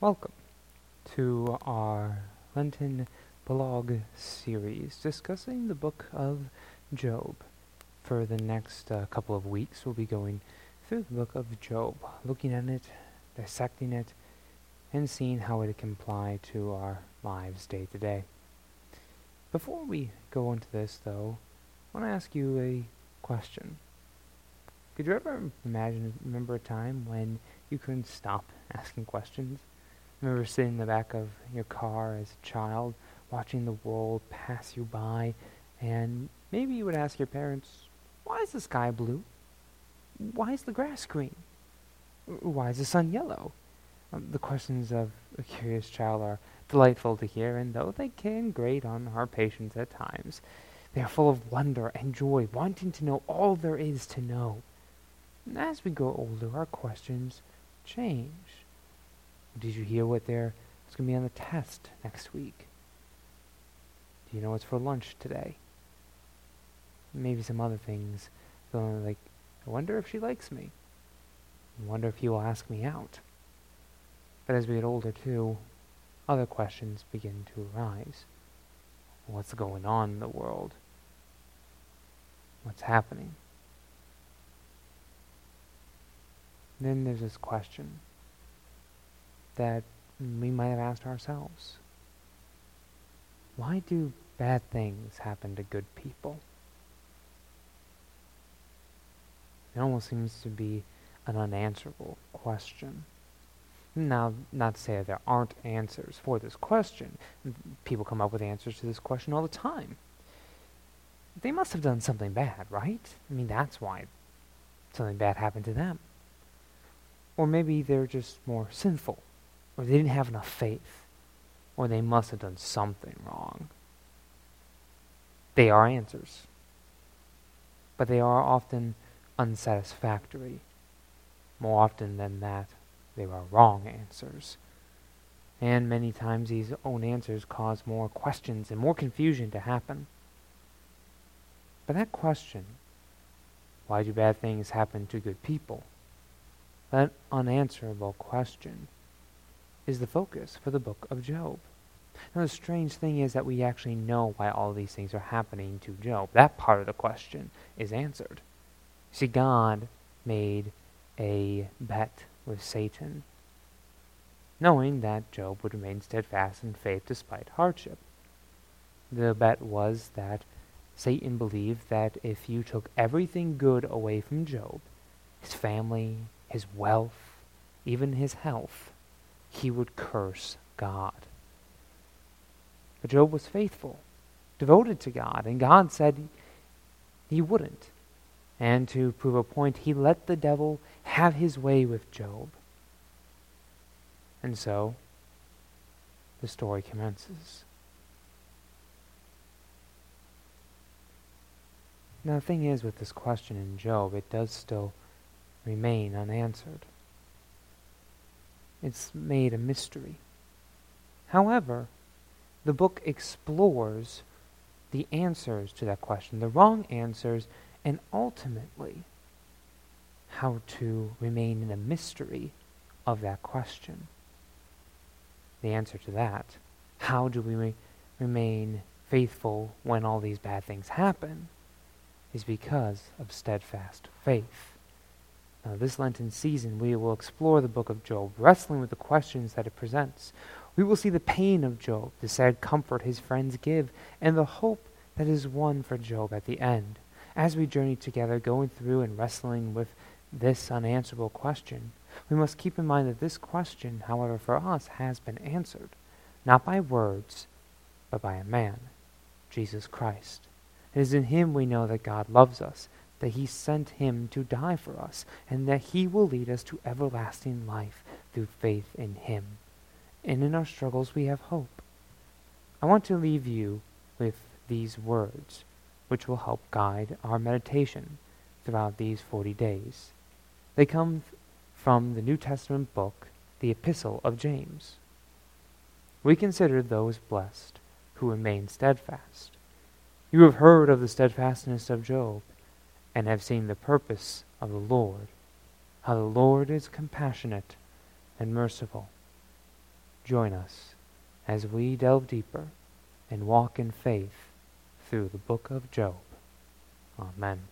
Welcome to our Lenten blog series discussing the book of Job. For the next couple of weeks, we'll be going through the book of Job, looking at it, dissecting it, and seeing how it can apply to our lives day to day. Before we go into this, though, I want to ask you a question. Could you ever remember a time when you couldn't stop asking questions? Remember sitting in the back of your car as a child, watching the world pass you by, and maybe you would ask your parents, why is the sky blue? Why is the grass green? Why is the sun yellow? The questions of a curious child are delightful to hear, and though they can grate on our patience at times, they are full of wonder and joy, wanting to know all there is to know. And as we grow older, our questions change. Did you hear what's going to be on the test next week? Do you know what's for lunch today? Maybe some other things. Feeling like, I wonder if she likes me. I wonder if he will ask me out. But as we get older too, other questions begin to arise. What's going on in the world? What's happening? Then there's this question that we might have asked ourselves. Why do bad things happen to good people? It almost seems to be an unanswerable question. Now, not to say that there aren't answers for this question. People come up with answers to this question all the time. They must have done something bad, right? I mean, that's why something bad happened to them. Or maybe they're just more sinful, or they didn't have enough faith, or they must have done something wrong. They are answers, but they are often unsatisfactory. More often than that, they are wrong answers. And many times these own answers cause more questions and more confusion to happen. But that question, why do bad things happen to good people? That unanswerable question is the focus for the book of Job. Now the strange thing is that we actually know why all these things are happening to Job. That part of the question is answered. See, God made a bet with Satan, knowing that Job would remain steadfast in faith despite hardship. The bet was that Satan believed that if you took everything good away from Job, his family, his wealth, even his health, he would curse God. But Job was faithful, devoted to God, and God said he wouldn't. And to prove a point, he let the devil have his way with Job. And so, the story commences. Now the thing is with this question in Job, it does still remain unanswered. It's made a mystery. However, the book explores the answers to that question, the wrong answers, and ultimately how to remain in the mystery of that question. The answer to that, how do we remain faithful when all these bad things happen, is because of steadfast faith. Now, this Lenten season, we will explore the book of Job, wrestling with the questions that it presents. We will see the pain of Job, the sad comfort his friends give, and the hope that is won for Job at the end. As we journey together, going through and wrestling with this unanswerable question, we must keep in mind that this question, however, for us, has been answered, not by words, but by a man, Jesus Christ. It is in him we know that God loves us, that he sent him to die for us, and that he will lead us to everlasting life through faith in him. And in our struggles we have hope. I want to leave you with these words, which will help guide our meditation throughout these 40 days. They come from the New Testament book, the Epistle of James. We consider those blessed who remain steadfast. You have heard of the steadfastness of Job, and have seen the purpose of the Lord, how the Lord is compassionate and merciful. Join us as we delve deeper and walk in faith through the book of Job. Amen.